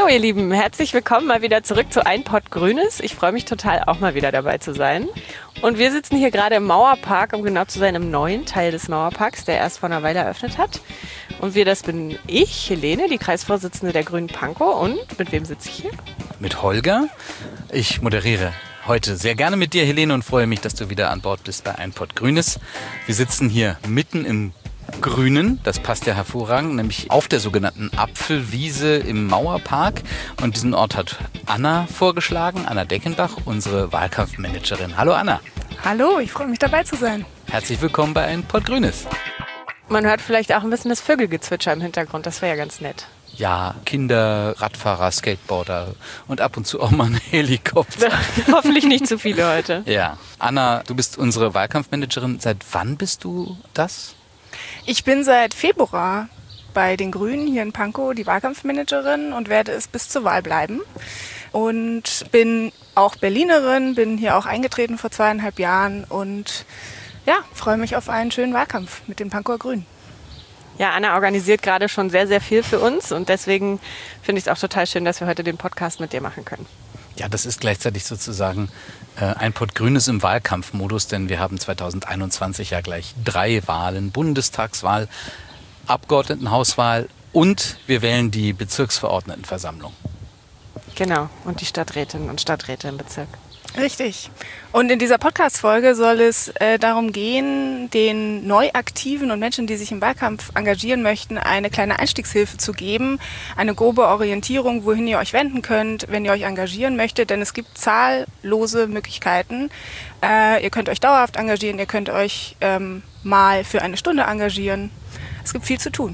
ihr Lieben, herzlich willkommen mal wieder zurück zu Ein Pott Grünes. Ich freue mich total, auch mal wieder dabei zu sein. Und wir sitzen hier gerade im Mauerpark, um genau zu sein, im neuen Teil des Mauerparks, der erst vor einer Weile eröffnet hat. Und das bin ich, Helene, die Kreisvorsitzende der Grünen Pankow. Und mit wem sitze ich hier? Mit Holger. Ich moderiere heute sehr gerne mit dir, Helene, und freue mich, dass du wieder an Bord bist bei Ein Pott Grünes. Wir sitzen hier mitten im Grünen, das passt ja hervorragend, nämlich auf der sogenannten Apfelwiese im Mauerpark. Und diesen Ort hat Anna vorgeschlagen, Anna Deckenbach, unsere Wahlkampfmanagerin. Hallo Anna. Hallo, ich freue mich dabei zu sein. Herzlich willkommen bei Ein Pott Grünes. Man hört vielleicht auch ein bisschen das Vögelgezwitscher im Hintergrund, das wäre ja ganz nett. Ja, Kinder, Radfahrer, Skateboarder und ab und zu auch mal ein Helikopter. Hoffentlich nicht zu viele heute. Ja. Anna, du bist unsere Wahlkampfmanagerin. Seit wann bist du das? Ich bin seit Februar bei den Grünen hier in Pankow die Wahlkampfmanagerin und werde es bis zur Wahl bleiben. Und bin auch Berlinerin, bin hier auch eingetreten vor 2,5 Jahren und ja, freue mich auf einen schönen Wahlkampf mit den Pankower Grünen. Ja, Anna organisiert gerade schon sehr, sehr viel für uns und deswegen finde ich es auch total schön, dass wir heute den Podcast mit dir machen können. Ja, das ist gleichzeitig sozusagen Ein Pott Grünes im Wahlkampfmodus, denn wir haben 2021 ja gleich 3 Wahlen, Bundestagswahl, Abgeordnetenhauswahl und wir wählen die Bezirksverordnetenversammlung. Genau, und die Stadträtinnen und Stadträte im Bezirk. Richtig. Und in dieser Podcast-Folge soll es darum gehen, den Neuaktiven und Menschen, die sich im Wahlkampf engagieren möchten, eine kleine Einstiegshilfe zu geben, eine grobe Orientierung, wohin ihr euch wenden könnt, wenn ihr euch engagieren möchtet, denn es gibt zahllose Möglichkeiten. Ihr könnt euch dauerhaft engagieren, ihr könnt euch mal für eine Stunde engagieren. Es gibt viel zu tun.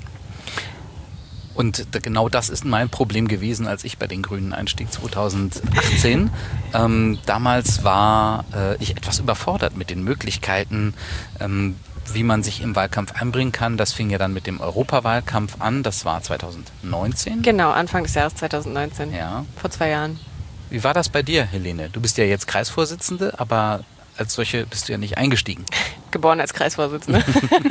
Und genau das ist mein Problem gewesen, als ich bei den Grünen einstieg 2018. Damals war ich etwas überfordert mit den Möglichkeiten, wie man sich im Wahlkampf einbringen kann. Das fing ja dann mit dem Europawahlkampf an. Das war 2019. Genau, Anfang des Jahres 2019. Ja. Vor 2 Jahren. Wie war das bei dir, Helene? Du bist ja jetzt Kreisvorsitzende, aber als solche bist du ja nicht eingestiegen. Geboren als Kreisvorsitzende.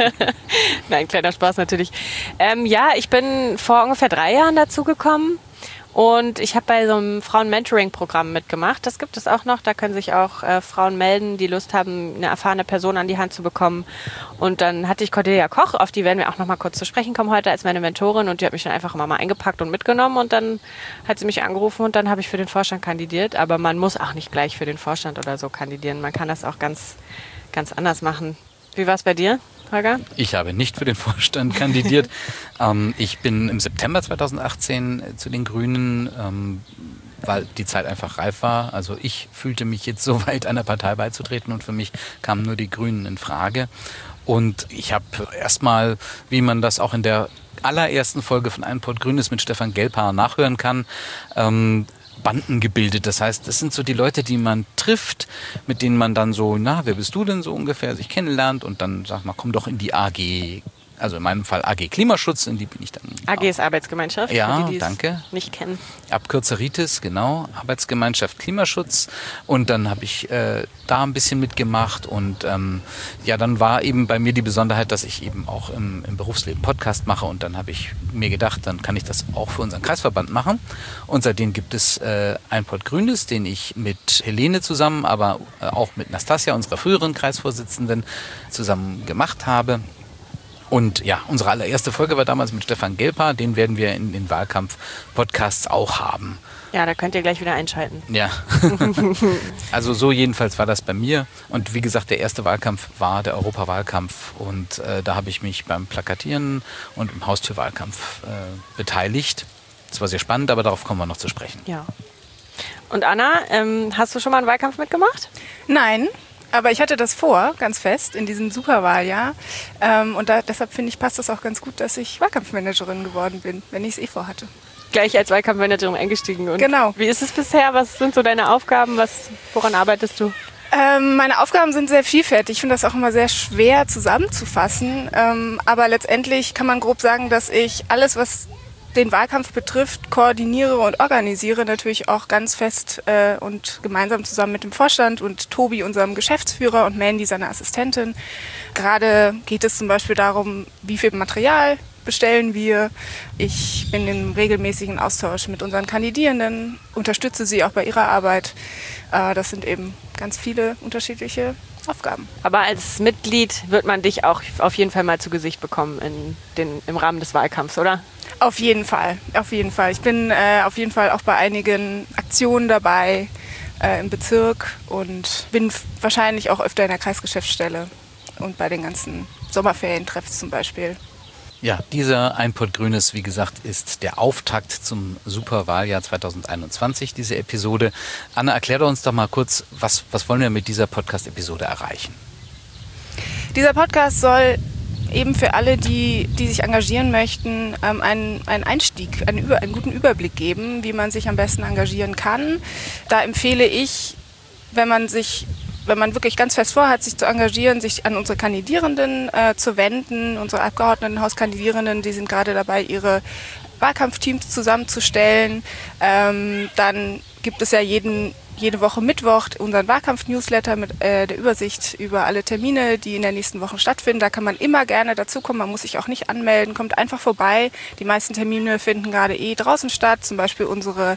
Nein, kleiner Spaß natürlich. Ja, ich bin vor ungefähr 3 Jahren dazugekommen und ich habe bei so einem Frauen-Mentoring-Programm mitgemacht. Das gibt es auch noch. Da können sich auch Frauen melden, die Lust haben, eine erfahrene Person an die Hand zu bekommen. Und dann hatte ich Cordelia Koch, auf die werden wir auch noch mal kurz zu sprechen kommen heute, als meine Mentorin. Und die hat mich dann einfach immer mal eingepackt und mitgenommen. Und dann hat sie mich angerufen und dann habe ich für den Vorstand kandidiert. Aber man muss auch nicht gleich für den Vorstand oder so kandidieren. Man kann das auch ganz anders machen. Wie war es bei dir, Holger? Ich habe nicht für den Vorstand kandidiert. Ich bin im September 2018 zu den Grünen, weil die Zeit einfach reif war. Also ich fühlte mich jetzt so weit, einer Partei beizutreten und für mich kamen nur die Grünen in Frage. Und ich habe erstmal, wie man das auch in der allerersten Folge von Ein Pott Grünes mit Stefan Gelbhaar nachhören kann, Banden gebildet. Das heißt, das sind so die Leute, die man trifft, mit denen man dann so, wer bist du denn so ungefähr, sich kennenlernt und dann sagt man, komm doch in die AG, also in meinem Fall AG Klimaschutz, in die bin ich dann. AG ist Arbeitsgemeinschaft, ja, für die, danke. Es nicht kennen. Abkürzer RITES, genau, Arbeitsgemeinschaft Klimaschutz. Und dann habe ich da ein bisschen mitgemacht und dann war eben bei mir die Besonderheit, dass ich eben auch im Berufsleben Podcast mache und dann habe ich mir gedacht, dann kann ich das auch für unseren Kreisverband machen. Und seitdem gibt es Ein Pott Grünes, den ich mit Helene zusammen, aber auch mit Nastasia, unserer früheren Kreisvorsitzenden, zusammen gemacht habe. Und ja, unsere allererste Folge war damals mit Stefan Gelbhaar, den werden wir in den Wahlkampf-Podcasts auch haben. Ja, da könnt ihr gleich wieder einschalten. Ja, also so jedenfalls war das bei mir. Und wie gesagt, der erste Wahlkampf war der Europawahlkampf und da habe ich mich beim Plakatieren und im Haustürwahlkampf beteiligt. Das war sehr spannend, aber darauf kommen wir noch zu sprechen. Ja. Und Anna, hast du schon mal einen Wahlkampf mitgemacht? Nein. Aber ich hatte das vor, ganz fest, in diesem Superwahljahr. Und deshalb finde ich, passt das auch ganz gut, dass ich Wahlkampfmanagerin geworden bin, wenn ich es vorhatte. Gleich als Wahlkampfmanagerin eingestiegen. Und genau. Wie ist es bisher? Was sind so deine Aufgaben? Woran arbeitest du? Meine Aufgaben sind sehr vielfältig. Ich finde das auch immer sehr schwer zusammenzufassen. Aber letztendlich kann man grob sagen, dass ich alles, was den Wahlkampf betrifft, koordiniere und organisiere, natürlich auch ganz fest und gemeinsam zusammen mit dem Vorstand und Tobi, unserem Geschäftsführer, und Mandy, seiner Assistentin. Gerade geht es zum Beispiel darum, wie viel Material bestellen wir. Ich bin im regelmäßigen Austausch mit unseren Kandidierenden, unterstütze sie auch bei ihrer Arbeit. Das sind eben ganz viele unterschiedliche Aufgaben. Aber als Mitglied wird man dich auch auf jeden Fall mal zu Gesicht bekommen im Rahmen des Wahlkampfs, oder? Auf jeden Fall, auf jeden Fall. Ich bin auf jeden Fall auch bei einigen Aktionen dabei im Bezirk und bin wahrscheinlich auch öfter in der Kreisgeschäftsstelle und bei den ganzen Sommerferientreffs zum Beispiel. Ja, dieser Ein Pott Grünes, wie gesagt, ist der Auftakt zum Superwahljahr 2021, diese Episode. Anna, erklär doch uns doch mal kurz, was wollen wir mit dieser Podcast-Episode erreichen? Dieser Podcast soll eben für alle, die sich engagieren möchten, einen Einstieg, einen guten Überblick geben, wie man sich am besten engagieren kann. Da empfehle ich, wenn man wirklich ganz fest vorhat, sich zu engagieren, sich an unsere Kandidierenden zu wenden. Unsere Abgeordnetenhauskandidierenden, die sind gerade dabei, ihre Wahlkampfteams zusammenzustellen. Dann gibt es ja jede Woche Mittwoch unseren Wahlkampf-Newsletter mit der Übersicht über alle Termine, die in den nächsten Wochen stattfinden. Da kann man immer gerne dazukommen, man muss sich auch nicht anmelden, kommt einfach vorbei. Die meisten Termine finden gerade draußen statt, zum Beispiel unsere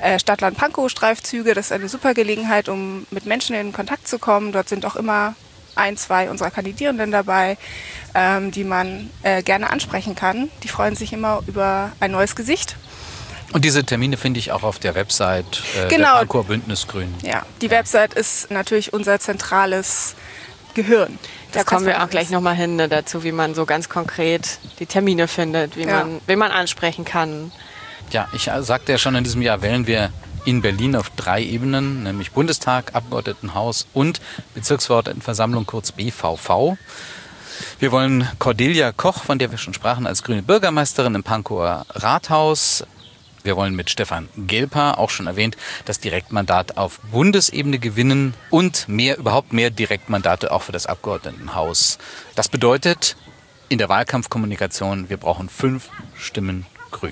Stadtland-Pankow-Streifzüge. Das ist eine super Gelegenheit, um mit Menschen in Kontakt zu kommen. Dort sind auch immer 1, 2 unserer Kandidierenden dabei, die man gerne ansprechen kann. Die freuen sich immer über ein neues Gesicht. Und diese Termine finde ich auch auf der Website der Pankower Bündnis Grün. Ja, die Website ist natürlich unser zentrales Gehirn. Da kommen wir auch gleich nochmal hin dazu, wie man so ganz konkret die Termine findet, wen man ansprechen kann. Ja, ich sagte ja schon, in diesem Jahr wählen wir in Berlin auf 3 Ebenen, nämlich Bundestag, Abgeordnetenhaus und Bezirksverordnetenversammlung, kurz BVV. Wir wollen Cordelia Koch, von der wir schon sprachen, als grüne Bürgermeisterin im Pankower Rathaus. Wir wollen mit Stefan Gelper, auch schon erwähnt, das Direktmandat auf Bundesebene gewinnen und überhaupt mehr Direktmandate auch für das Abgeordnetenhaus. Das bedeutet in der Wahlkampfkommunikation, wir brauchen 5 Stimmen Grün.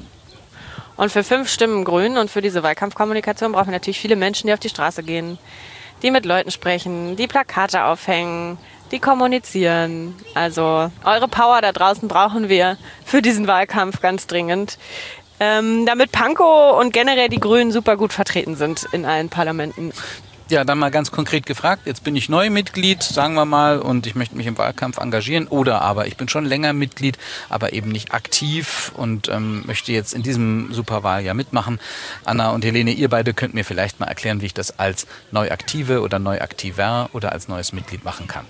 Und für 5 Stimmen Grün und für diese Wahlkampfkommunikation brauchen wir natürlich viele Menschen, die auf die Straße gehen, die mit Leuten sprechen, die Plakate aufhängen, die kommunizieren. Also eure Power da draußen brauchen wir für diesen Wahlkampf ganz dringend. Damit Pankow und generell die Grünen super gut vertreten sind in allen Parlamenten. Ja, dann mal ganz konkret gefragt, jetzt bin ich Neumitglied, sagen wir mal, und ich möchte mich im Wahlkampf engagieren, oder aber ich bin schon länger Mitglied, aber eben nicht aktiv und möchte jetzt in diesem Superwahljahr mitmachen. Anna und Helene, ihr beide könnt mir vielleicht mal erklären, wie ich das als Neuaktive oder Neuaktiver oder als neues Mitglied machen kann.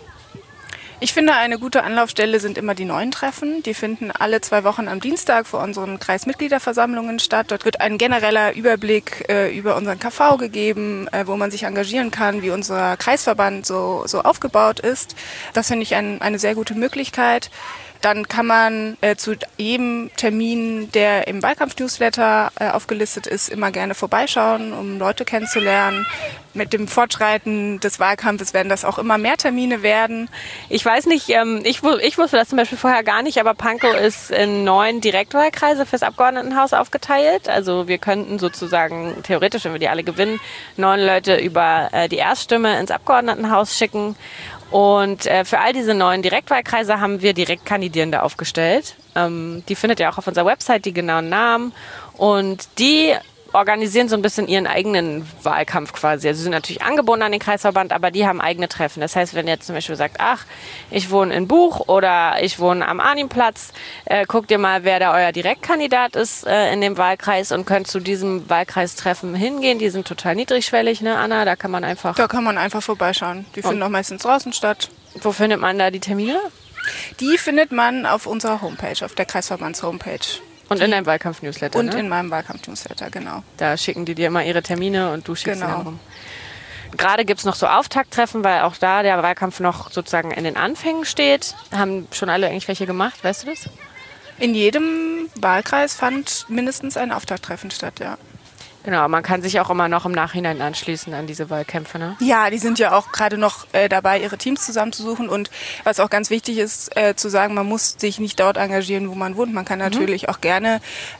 Ich finde, eine gute Anlaufstelle sind immer die neuen Treffen. Die finden alle 2 Wochen am Dienstag vor unseren Kreismitgliederversammlungen statt. Dort wird ein genereller Überblick über unseren KV gegeben, wo man sich engagieren kann, wie unser Kreisverband so aufgebaut ist. Das finde ich eine sehr gute Möglichkeit. Dann kann man zu jedem Termin, der im Wahlkampf-Newsletter aufgelistet ist, immer gerne vorbeischauen, um Leute kennenzulernen. Mit dem Fortschreiten des Wahlkampfes werden das auch immer mehr Termine werden. Ich weiß nicht, ich wusste das zum Beispiel vorher gar nicht, aber Pankow ist in 9 Direktwahlkreise fürs Abgeordnetenhaus aufgeteilt. Also wir könnten sozusagen theoretisch, wenn wir die alle gewinnen, 9 Leute über die Erststimme ins Abgeordnetenhaus schicken. Und für all diese 9 Direktwahlkreise haben wir Direktkandidierende aufgestellt. Die findet ihr auch auf unserer Website, die genauen Namen. Und die organisieren so ein bisschen ihren eigenen Wahlkampf quasi. Also sie sind natürlich angebunden an den Kreisverband, aber die haben eigene Treffen. Das heißt, wenn ihr jetzt zum Beispiel sagt, ach, ich wohne in Buch oder ich wohne am Arnimplatz, guckt ihr mal, wer da euer Direktkandidat ist in dem Wahlkreis und könnt zu diesem Wahlkreistreffen hingehen. Die sind total niedrigschwellig, ne, Anna? Da kann man einfach vorbeischauen. Die finden auch meistens draußen statt. Wo findet man da die Termine? Die findet man auf unserer Homepage, auf der Kreisverbands-Homepage. Und in deinem Wahlkampf-Newsletter, Und in meinem Wahlkampf-Newsletter, genau. Da schicken die dir immer ihre Termine und du schickst sie dann rum. Gerade gibt es noch so Auftakttreffen, weil auch da der Wahlkampf noch sozusagen in den Anfängen steht. Haben schon alle eigentlich welche gemacht, weißt du das? In jedem Wahlkreis fand mindestens ein Auftakttreffen statt, ja. Genau, man kann sich auch immer noch im Nachhinein anschließen an diese Wahlkämpfe, ne? Ja, die sind ja auch gerade noch dabei, ihre Teams zusammenzusuchen. Und was auch ganz wichtig ist, zu sagen, man muss sich nicht dort engagieren, wo man wohnt. Man kann natürlich auch gerne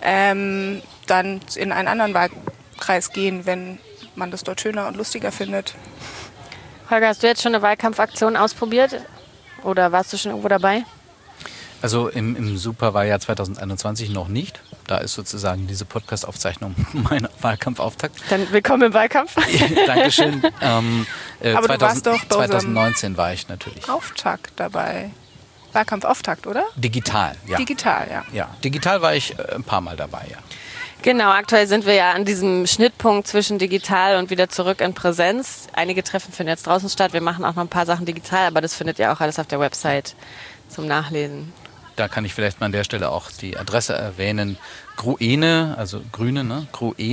dann in einen anderen Wahlkreis gehen, wenn man das dort schöner und lustiger findet. Holger, hast du jetzt schon eine Wahlkampfaktion ausprobiert? Oder warst du schon irgendwo dabei? Also im Superwahljahr 2021 noch nicht. Da ist sozusagen diese Podcast-Aufzeichnung mein Wahlkampfauftakt. Dann willkommen im Wahlkampf. Dankeschön. Aber du warst doch bei 2019 war ich natürlich. Auftakt dabei. Wahlkampfauftakt, oder? Digital, ja. Digital, ja. Ja, digital war ich ein paar Mal dabei, ja. Genau, aktuell sind wir ja an diesem Schnittpunkt zwischen digital und wieder zurück in Präsenz. Einige Treffen finden jetzt draußen statt. Wir machen auch noch ein paar Sachen digital, aber das findet ihr auch alles auf der Website zum Nachlesen. Da kann ich vielleicht mal an der Stelle auch die Adresse erwähnen. Gruene, also Grüne, ne?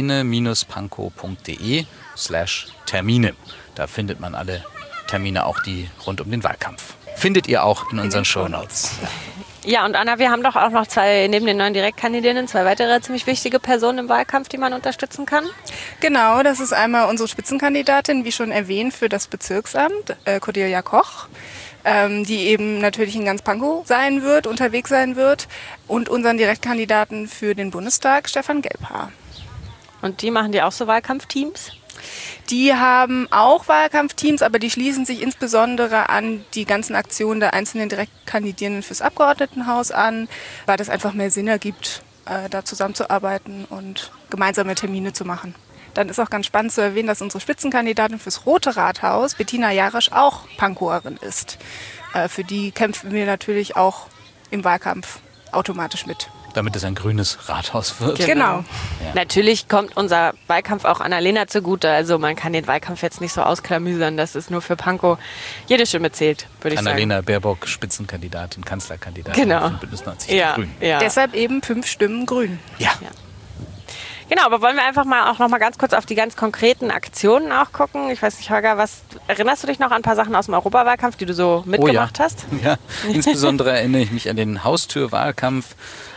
gruene-pankow.de/Termine. Da findet man alle Termine, auch die rund um den Wahlkampf. Findet ihr auch in unseren Shownotes. Ja, und Anna, wir haben doch auch noch neben den neuen Direktkandidierenden, 2 weitere ziemlich wichtige Personen im Wahlkampf, die man unterstützen kann. Genau, das ist einmal unsere Spitzenkandidatin, wie schon erwähnt, für das Bezirksamt, Cordelia Koch, die eben natürlich in ganz Pankow unterwegs sein wird, und unseren Direktkandidaten für den Bundestag, Stefan Gelbhaar. Und die machen die auch so Wahlkampfteams? Die haben auch Wahlkampfteams, aber die schließen sich insbesondere an die ganzen Aktionen der einzelnen Direktkandidierenden fürs Abgeordnetenhaus an, weil das einfach mehr Sinn ergibt, da zusammenzuarbeiten und gemeinsame Termine zu machen. Dann ist auch ganz spannend zu erwähnen, dass unsere Spitzenkandidatin fürs Rote Rathaus, Bettina Jarasch, auch Pankowerin ist. Für die kämpfen wir natürlich auch im Wahlkampf automatisch mit. Damit es ein grünes Rathaus wird. Genau. Ja. Natürlich kommt unser Wahlkampf auch Annalena zugute. Also man kann den Wahlkampf jetzt nicht so ausklamüsern, dass es nur für Pankow jede Stimme zählt, würde ich sagen. Annalena Baerbock, Spitzenkandidatin, Kanzlerkandidatin von Bündnis 90 Die Grünen. Ja. Deshalb eben 5 Stimmen Grün. Ja. Genau, aber wollen wir einfach mal auch noch mal ganz kurz auf die ganz konkreten Aktionen auch gucken? Ich weiß nicht, Holger, erinnerst du dich noch an ein paar Sachen aus dem Europawahlkampf, die du so mitgemacht hast? Ja, insbesondere erinnere ich mich an den Haustürwahlkampf.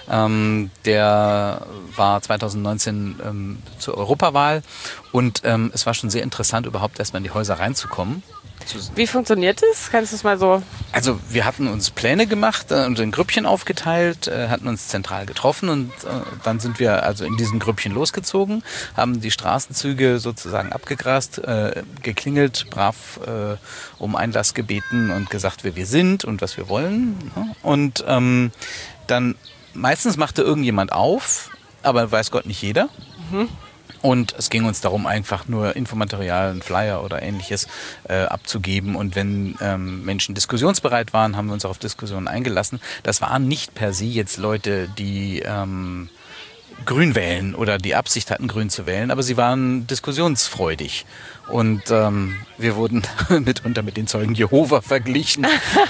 Der war 2019 zur Europawahl und es war schon sehr interessant, überhaupt erstmal in die Häuser reinzukommen. Wie funktioniert das? Kannst du es mal so? Also wir hatten uns Pläne gemacht und in Grüppchen aufgeteilt, hatten uns zentral getroffen und dann sind wir also in diesen Grüppchen losgezogen, haben die Straßenzüge sozusagen abgegrast, geklingelt, brav um Einlass gebeten und gesagt, wer wir sind und was wir wollen. Und dann meistens machte irgendjemand auf, aber weiß Gott nicht jeder. Mhm. Und es ging uns darum, einfach nur Infomaterial, einen Flyer oder Ähnliches abzugeben. Und wenn Menschen diskussionsbereit waren, haben wir uns auch auf Diskussionen eingelassen. Das waren nicht per se jetzt Leute, die Grün wählen oder die Absicht hatten, Grün zu wählen, aber sie waren diskussionsfreudig. Und wir wurden mitunter mit den Zeugen Jehova verglichen.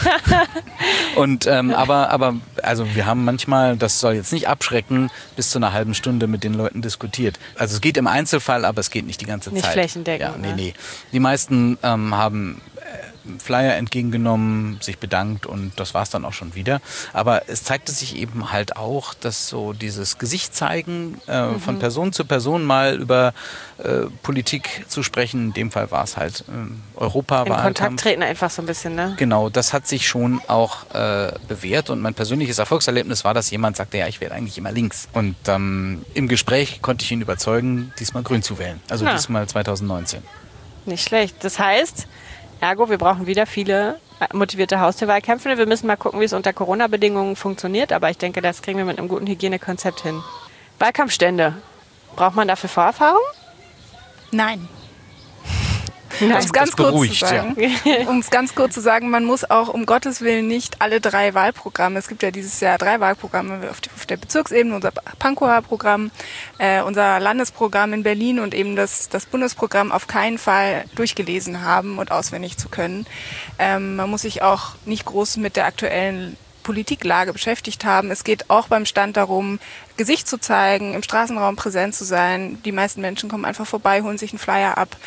Und aber also wir haben manchmal, das soll jetzt nicht abschrecken, bis zu einer halben Stunde mit den Leuten diskutiert. Also es geht im Einzelfall, aber es geht nicht die ganze Zeit. Nicht flächendeckend. Ja, nee. Die meisten haben Flyer entgegengenommen, sich bedankt und das war es dann auch schon wieder. Aber es zeigte sich eben halt auch, dass so dieses Gesicht zeigen, von Person zu Person mal über Politik zu sprechen, in dem Fall war es halt Europawahlkampf. In Kontakt treten einfach so ein bisschen, ne? Genau, das hat sich schon auch bewährt und mein persönliches Erfolgserlebnis war, dass jemand sagte, ja, ich wähle eigentlich immer links. Und im Gespräch konnte ich ihn überzeugen, diesmal Grün zu wählen. Also diesmal 2019. Nicht schlecht. Das heißt, ergo, wir brauchen wieder viele motivierte Haustürwahlkämpfe. Wir müssen mal gucken, wie es unter Corona-Bedingungen funktioniert. Aber ich denke, das kriegen wir mit einem guten Hygienekonzept hin. Wahlkampfstände. Braucht man dafür Vorerfahrung? Nein. Nein. Um es ganz kurz zu sagen, man muss auch um Gottes Willen nicht alle 3 Wahlprogramme, es gibt ja dieses Jahr 3 Wahlprogramme auf der Bezirksebene, unser Pankower Programm, unser Landesprogramm in Berlin und eben das Bundesprogramm auf keinen Fall durchgelesen haben und auswendig zu können. Man muss sich auch nicht groß mit der aktuellen Politiklage beschäftigt haben. Es geht auch beim Stand darum, Gesicht zu zeigen, im Straßenraum präsent zu sein. Die meisten Menschen kommen einfach vorbei, holen sich einen Flyer ab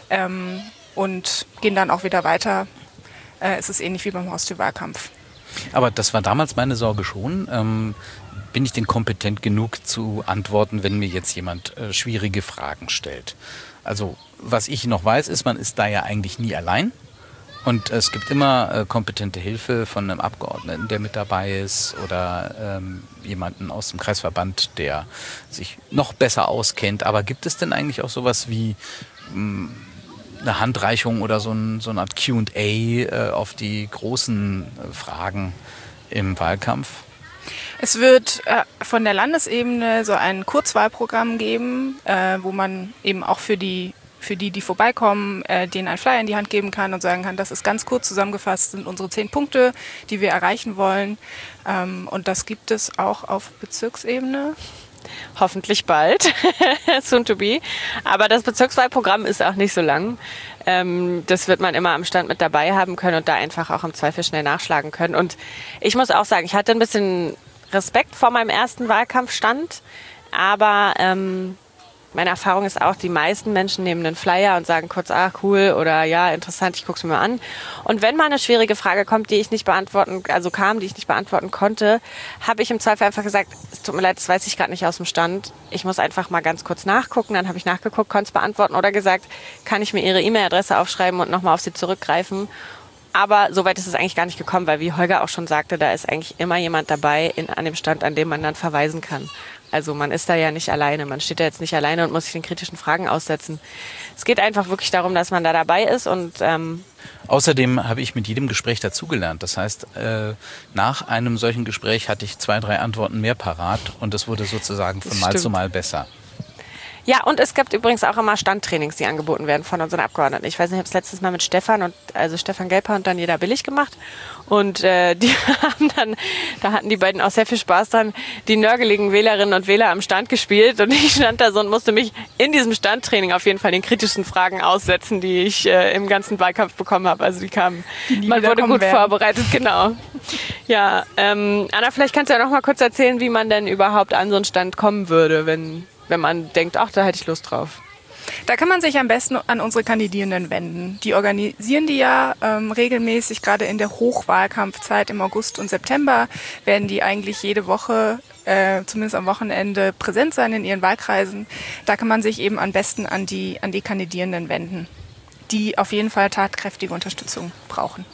und gehen dann auch wieder weiter. Es ist ähnlich wie beim Haustürwahlkampf. Aber das war damals meine Sorge schon. Bin ich denn kompetent genug zu antworten, wenn mir jetzt jemand schwierige Fragen stellt? Also was ich noch weiß, ist, man ist da ja eigentlich nie allein. Und es gibt immer kompetente Hilfe von einem Abgeordneten, der mit dabei ist oder jemanden aus dem Kreisverband, der sich noch besser auskennt. Aber gibt es denn eigentlich auch sowas wie eine Handreichung oder so eine Art Q&A auf die großen Fragen, im Wahlkampf? Es wird von der Landesebene so ein Kurzwahlprogramm geben, wo man eben auch für die vorbeikommen, denen ein Flyer in die Hand geben kann und sagen kann, das ist ganz kurz zusammengefasst, sind unsere 10 Punkte, die wir erreichen wollen. Und das gibt es auch auf Bezirksebene. Hoffentlich bald, soon to be. Aber das Bezirkswahlprogramm ist auch nicht so lang. Das wird man immer am Stand mit dabei haben können und da einfach auch im Zweifel schnell nachschlagen können. Und ich muss auch sagen, ich hatte ein bisschen Respekt vor meinem ersten Wahlkampfstand, aber meine Erfahrung ist auch, die meisten Menschen nehmen einen Flyer und sagen kurz, cool oder ja, interessant, ich gucke es mir mal an. Und wenn mal eine schwierige Frage kommt, die ich nicht beantworten konnte, habe ich im Zweifel einfach gesagt, es tut mir leid, das weiß ich gerade nicht aus dem Stand. Ich muss einfach mal ganz kurz nachgucken. Dann habe ich nachgeguckt, konnte es beantworten oder gesagt, kann ich mir Ihre E-Mail-Adresse aufschreiben und nochmal auf Sie zurückgreifen. Aber so weit ist es eigentlich gar nicht gekommen, weil wie Holger auch schon sagte, da ist eigentlich immer jemand dabei an dem Stand, an dem man dann verweisen kann. Also man ist da ja nicht alleine, man steht da jetzt nicht alleine und muss sich den kritischen Fragen aussetzen. Es geht einfach wirklich darum, dass man da dabei ist und außerdem habe ich mit jedem Gespräch dazugelernt. Das heißt, nach einem solchen Gespräch hatte ich 2, 3 Antworten mehr parat und es wurde sozusagen von Mal zu Mal besser. Ja, und es gibt übrigens auch immer Standtrainings, die angeboten werden von unseren Abgeordneten. Ich weiß nicht, ich habe es letztes Mal mit Stefan Gelper und Daniela Billig gemacht. Und die haben dann, da hatten die beiden auch sehr viel Spaß dran, die nörgeligen Wählerinnen und Wähler am Stand gespielt. Und ich stand da so und musste mich in diesem Standtraining auf jeden Fall den kritischen Fragen aussetzen, die ich im ganzen Wahlkampf bekommen habe. Also die kamen, man wurde gut vorbereitet, genau. Ja, Anna, vielleicht kannst du ja noch mal kurz erzählen, wie man denn überhaupt an so einen Stand kommen würde, wenn man denkt, ach, da hätte ich Lust drauf. Da kann man sich am besten an unsere Kandidierenden wenden. Die organisieren die ja regelmäßig, gerade in der Hochwahlkampfzeit im August und September werden die eigentlich jede Woche, zumindest am Wochenende, präsent sein in ihren Wahlkreisen. Da kann man sich eben am besten an die Kandidierenden wenden, die auf jeden Fall tatkräftige Unterstützung brauchen.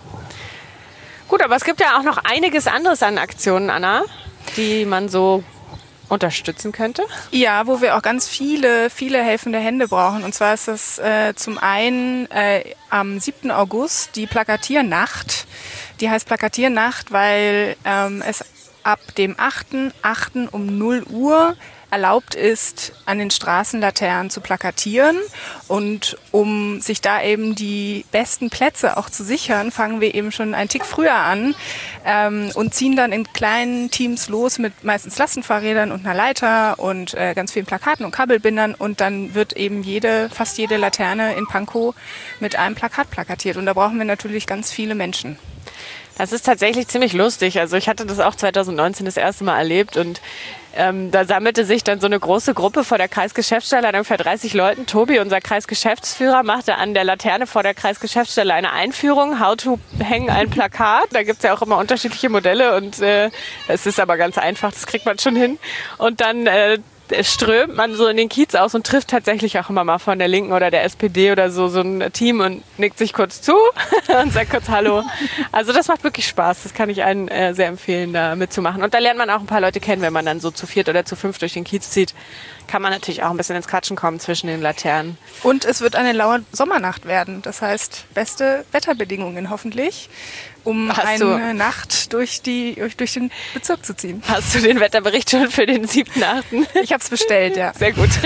Gut, aber es gibt ja auch noch einiges anderes an Aktionen, Anna, die man so unterstützen könnte? Ja, wo wir auch ganz viele helfende Hände brauchen. Und zwar ist das zum einen am 7. August die Plakatiernacht. Die heißt Plakatiernacht, weil es ab dem 8.8. um 0 Uhr erlaubt ist, an den Straßenlaternen zu plakatieren. Und um sich da eben die besten Plätze auch zu sichern, fangen wir eben schon einen Tick früher an und ziehen dann in kleinen Teams los mit meistens Lastenfahrrädern und einer Leiter und ganz vielen Plakaten und Kabelbindern. Und dann wird eben fast jede Laterne in Pankow mit einem Plakat plakatiert. Und da brauchen wir natürlich ganz viele Menschen. Das ist tatsächlich ziemlich lustig. Also ich hatte das auch 2019 das erste Mal erlebt und da sammelte sich dann so eine große Gruppe vor der Kreisgeschäftsstelle an ungefähr 30 Leuten. Tobi, unser Kreisgeschäftsführer, machte an der Laterne vor der Kreisgeschäftsstelle eine Einführung, how to hängen ein Plakat. Da gibt es ja auch immer unterschiedliche Modelle und es ist aber ganz einfach, das kriegt man schon hin. Und dann strömt man so in den Kiez aus und trifft tatsächlich auch immer mal von der Linken oder der SPD oder so ein Team und nickt sich kurz zu und sagt kurz Hallo. Also das macht wirklich Spaß. Das kann ich allen sehr empfehlen, da mitzumachen. Und da lernt man auch ein paar Leute kennen, wenn man dann so zu 4 oder zu 5 durch den Kiez zieht. Kann man natürlich auch ein bisschen ins Quatschen kommen zwischen den Laternen. Und es wird eine laue Sommernacht werden. Das heißt, beste Wetterbedingungen hoffentlich, um eine Nacht durch den Bezirk zu ziehen. Hast du den Wetterbericht schon für den 7.8.? Ich habe es bestellt, ja. Sehr gut.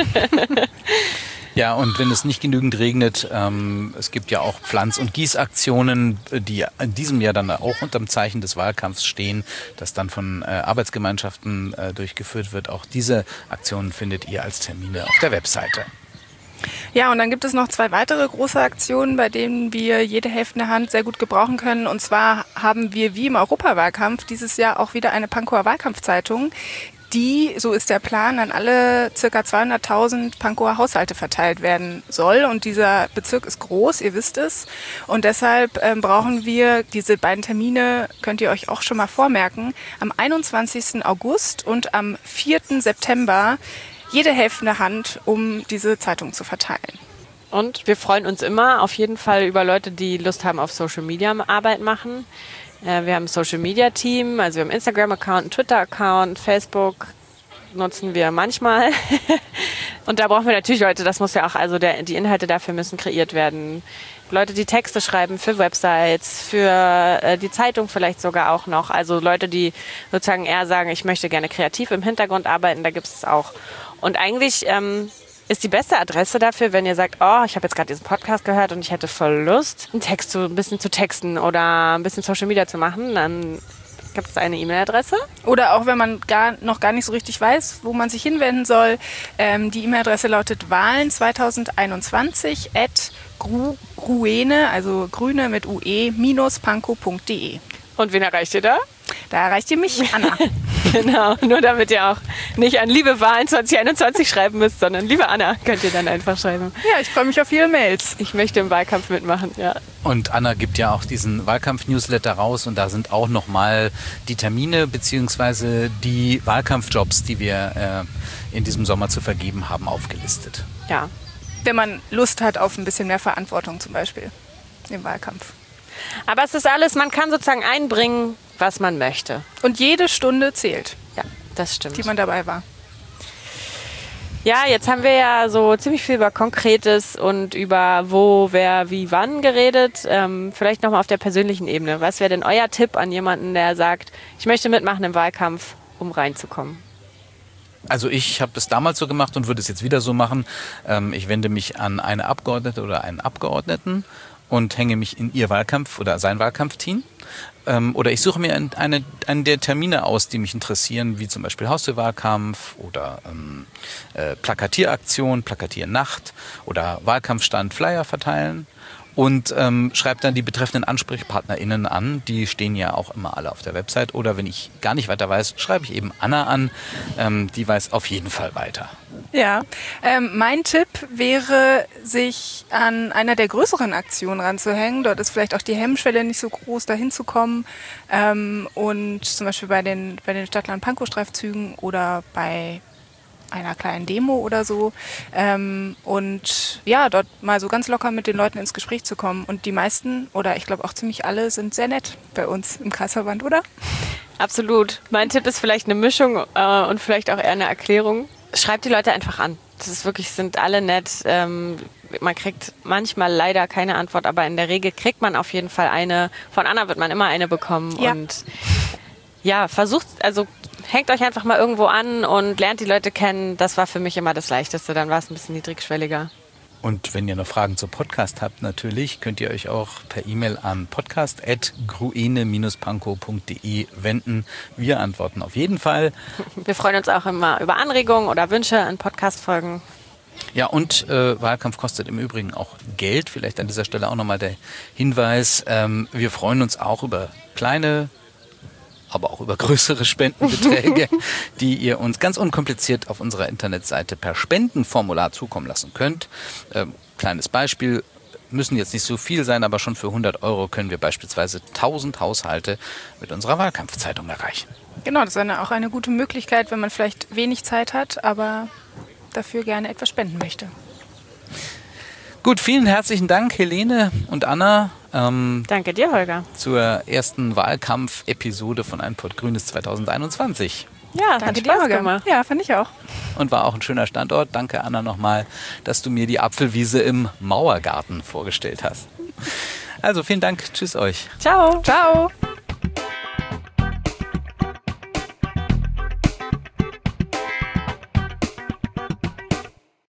Ja, und wenn es nicht genügend regnet, es gibt ja auch Pflanz- und Gießaktionen, die in diesem Jahr dann auch unter dem Zeichen des Wahlkampfs stehen, das dann von Arbeitsgemeinschaften durchgeführt wird. Auch diese Aktionen findet ihr als Termine auf der Webseite. Ja, und dann gibt es noch 2 weitere große Aktionen, bei denen wir jede helfende Hand sehr gut gebrauchen können. Und zwar haben wir wie im Europawahlkampf dieses Jahr auch wieder eine Pankower Wahlkampfzeitung, die, so ist der Plan, an alle ca. 200.000 Pankower Haushalte verteilt werden soll. Und dieser Bezirk ist groß, ihr wisst es. Und deshalb brauchen wir diese beiden Termine, könnt ihr euch auch schon mal vormerken, am 21. August und am 4. September jede helfende Hand, um diese Zeitung zu verteilen. Und wir freuen uns immer auf jeden Fall über Leute, die Lust haben auf Social Media Arbeit machen. Wir haben ein Social Media Team, also wir haben einen Instagram-Account, einen Twitter-Account, Facebook nutzen wir manchmal. Und da brauchen wir natürlich Leute, das muss ja auch, also die Inhalte dafür müssen kreiert werden. Leute, die Texte schreiben für Websites, für die Zeitung vielleicht sogar auch noch. Also Leute, die sozusagen eher sagen, ich möchte gerne kreativ im Hintergrund arbeiten, da gibt es auch. Und eigentlich ist die beste Adresse dafür, wenn ihr sagt, oh, ich habe jetzt gerade diesen Podcast gehört und ich hätte voll Lust, einen Text ein bisschen zu texten oder ein bisschen Social Media zu machen, dann gibt es eine E-Mail-Adresse. Oder auch wenn man noch gar nicht so richtig weiß, wo man sich hinwenden soll. Die E-Mail-Adresse lautet wahlen2021@gruene, also grüne mit ue-pankow.de. Und wen erreicht ihr da? Da erreicht ihr mich, Anna. Genau, nur damit ihr auch nicht an liebe Wahlen 2021 schreiben müsst, sondern liebe Anna könnt ihr dann einfach schreiben. Ja, ich freue mich auf viele Mails. Ich möchte im Wahlkampf mitmachen, ja. Und Anna gibt ja auch diesen Wahlkampf-Newsletter raus und da sind auch nochmal die Termine bzw. die Wahlkampfjobs, die wir in diesem Sommer zu vergeben haben, aufgelistet. Ja. Wenn man Lust hat auf ein bisschen mehr Verantwortung zum Beispiel im Wahlkampf. Aber es ist alles, man kann sozusagen einbringen, was man möchte. Und jede Stunde zählt, Ja, das stimmt. die man dabei war. Ja, jetzt haben wir ja so ziemlich viel über Konkretes und über wo, wer, wie, wann geredet. Vielleicht nochmal auf der persönlichen Ebene. Was wäre denn euer Tipp an jemanden, der sagt, ich möchte mitmachen im Wahlkampf, um reinzukommen? Also ich habe das damals so gemacht und würde es jetzt wieder so machen. Ich wende mich an eine Abgeordnete oder einen Abgeordneten und hänge mich in ihr Wahlkampf oder sein Wahlkampfteam. Oder ich suche mir einen der Termine aus, die mich interessieren, wie zum Beispiel Haustürwahlkampf oder Plakatieraktion, Plakatiernacht oder Wahlkampfstand, Flyer verteilen. Und schreibe dann die betreffenden AnsprechpartnerInnen an. Die stehen ja auch immer alle auf der Website. Oder wenn ich gar nicht weiter weiß, schreibe ich eben Anna an. Die weiß auf jeden Fall weiter. Ja, mein Tipp wäre, sich an einer der größeren Aktionen ranzuhängen. Dort ist vielleicht auch die Hemmschwelle nicht so groß, da hinzukommen. Und zum Beispiel bei den Stadtland-Pankow-Streifzügen oder bei einer kleinen Demo oder so. Und ja, dort mal so ganz locker mit den Leuten ins Gespräch zu kommen. Und die meisten, oder ich glaube auch ziemlich alle, sind sehr nett bei uns im Kreisverband, oder? Absolut. Mein Tipp ist vielleicht eine Mischung und vielleicht auch eher eine Erklärung. Schreibt die Leute einfach an. Das ist wirklich, sind alle nett. Man kriegt manchmal leider keine Antwort, aber in der Regel kriegt man auf jeden Fall eine. Von Anna wird man immer eine bekommen. Ja. Und ja, versucht, also hängt euch einfach mal irgendwo an und lernt die Leute kennen. Das war für mich immer das Leichteste. Dann war es ein bisschen niedrigschwelliger. Und wenn ihr noch Fragen zum Podcast habt, natürlich könnt ihr euch auch per E-Mail an podcast@gruene-pankow.de wenden. Wir antworten auf jeden Fall. Wir freuen uns auch immer über Anregungen oder Wünsche an Podcast-Folgen. Ja, und Wahlkampf kostet im Übrigen auch Geld. Vielleicht an dieser Stelle auch nochmal der Hinweis. Wir freuen uns auch über kleine, aber auch über größere Spendenbeträge, die ihr uns ganz unkompliziert auf unserer Internetseite per Spendenformular zukommen lassen könnt. Kleines Beispiel, müssen jetzt nicht so viel sein, aber schon für 100 € können wir beispielsweise 1000 Haushalte mit unserer Wahlkampfzeitung erreichen. Genau, das ist auch eine gute Möglichkeit, wenn man vielleicht wenig Zeit hat, aber dafür gerne etwas spenden möchte. Gut, vielen herzlichen Dank, Helene und Anna. Danke dir, Holger. Zur ersten Wahlkampf-Episode von Ein Pott Grünes 2021. Ja, hat Danke dir, Spaß Holger. gemacht. Ja, fand ich auch. Und war auch ein schöner Standort. Danke, Anna, nochmal, dass du mir die Apfelwiese im Mauergarten vorgestellt hast. Also vielen Dank. Tschüss euch. Ciao. Ciao.